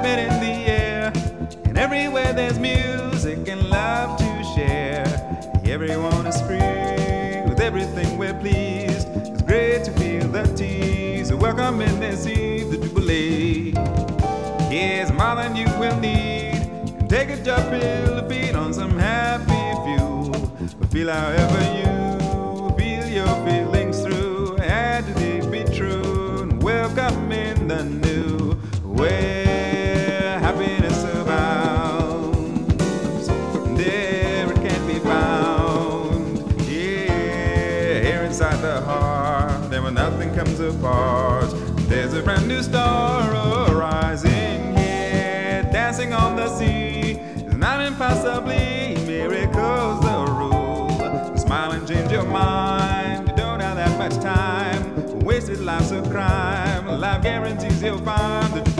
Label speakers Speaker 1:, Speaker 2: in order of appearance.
Speaker 1: excitement in the air, and everywhere there's music and love to share. Everyone is free, with everything we're pleased. It's great to feel the tease. Welcome in this eve, the Jubilee. Here's more than you will need. Take a job pill to feed on some happy fuel. Feel however you feel your feelings through, and to be true. And welcome in the new, where happiness abounds. There it can be found. Yeah, here inside the heart, and when nothing comes apart, there's a brand new star arising here, dancing on the sea. It's not impossibly miracles the rule. Smile and change your mind. You don't have that much time. Wasted life's a crime. Life guarantees you'll find the